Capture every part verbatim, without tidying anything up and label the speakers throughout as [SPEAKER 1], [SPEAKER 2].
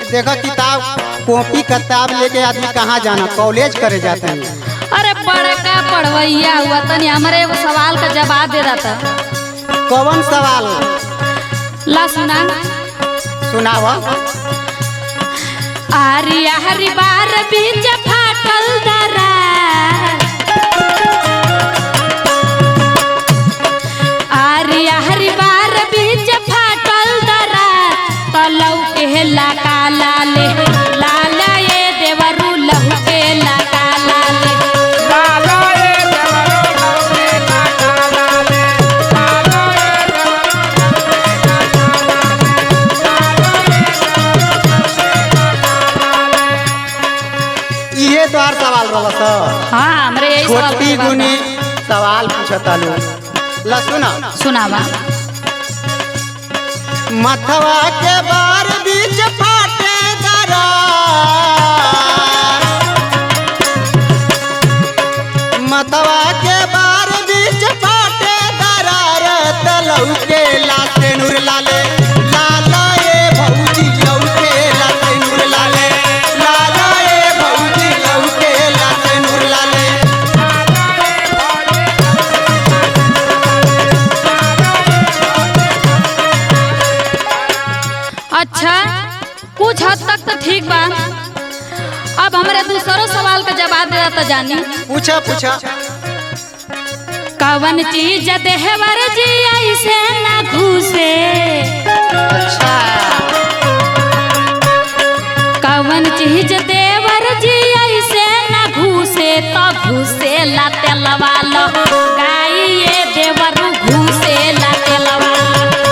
[SPEAKER 1] देखो किताब कॉपी किताब लेके आदमी कहाँ जाना, कॉलेज करे जाते हैं।
[SPEAKER 2] अरे बड़का पढ़वैया हुआ तनी हमारे एगो सवाल का जवाब दे रहा था।
[SPEAKER 1] कौन सवाल?
[SPEAKER 2] ला सुना
[SPEAKER 1] सुनावा।
[SPEAKER 2] आरी हरी बार बीच फाटल दरा, आरी हरी बार बीच फाटल दरा, तलौ के लाका लाले लाला ये देवरू लहू के लाका लाले
[SPEAKER 3] लाला ये देवरू लहू के लाका लाले, लाला ये
[SPEAKER 1] ये तो हर सवाल रहा था।
[SPEAKER 2] हाँ हमरे यही सवाल
[SPEAKER 1] छोटी
[SPEAKER 2] का जवाब
[SPEAKER 1] गुनी
[SPEAKER 2] बा।
[SPEAKER 1] सवाल पूछता लो। ला सुना।
[SPEAKER 2] सुनावा।
[SPEAKER 1] मथवा के बार बीच फाटे दरार, मथवा के बार बीच फाटे दरार, तलऊ के लाते नूर लाले लाला ये भौजी लऊ के लाते नूर लाले, लाला ये भौजी लऊ के लाते नूर लाले।
[SPEAKER 2] अच्छा कुछ हद तक तो ठीक बा। अब हमारे दूसरों सवाल का जवाब दे तो जानी।
[SPEAKER 1] पूछा पूछा।
[SPEAKER 2] कवन चीज देहवर जी ऐसे ना घुसे,
[SPEAKER 1] अच्छा
[SPEAKER 2] कवन चीज देवर जी ऐसे ना घुसे, तो घुसे ला तेलवा लो गाई ये देवरू घुसे ला तेलवा लो।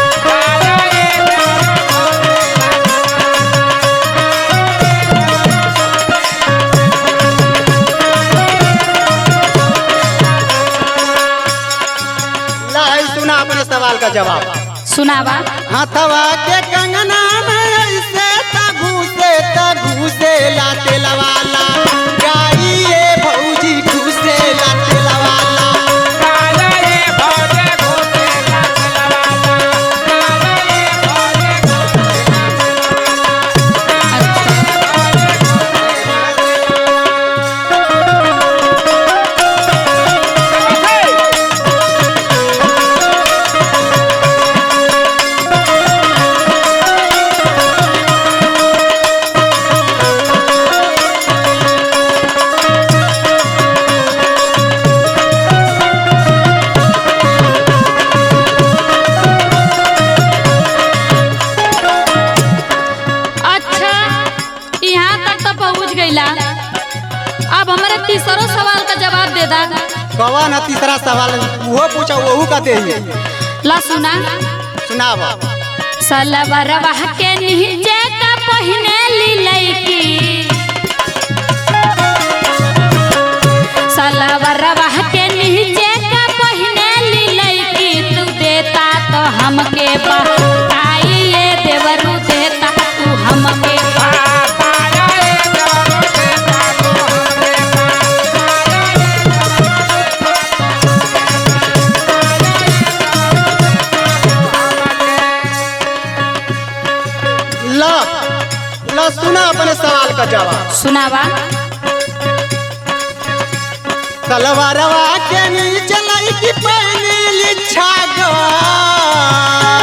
[SPEAKER 1] सुना अपने सवाल का जवाब।
[SPEAKER 2] सुनावा।
[SPEAKER 1] हथवा के कंगना में ऐसे तगू से तगू से लाते लवाला, गाई ये भौजी घुसे लाते लवाला,
[SPEAKER 3] लाला ये भौजी घुसे लाते लवाला, लाला ये भौजी घुसे
[SPEAKER 2] अब हमारे तीसरा सवाल का जवाब दे दा।
[SPEAKER 1] कौन है तीसरा सवाल? वो पूछा वहू का दे।
[SPEAKER 2] ला सुना।
[SPEAKER 1] सुनावा।
[SPEAKER 2] सलवरवा के नीचे का पहिने ली लईकी, सलवरवा के नीचे का पहिने ली लईकी, तू देता तो हमके बताई ये देवरू देता तू हमके
[SPEAKER 1] सुना अपने सवाल का जवाब।
[SPEAKER 2] सुनावा।
[SPEAKER 1] तलवारवा के नीचे लईकी पहनी लिच्छा गा,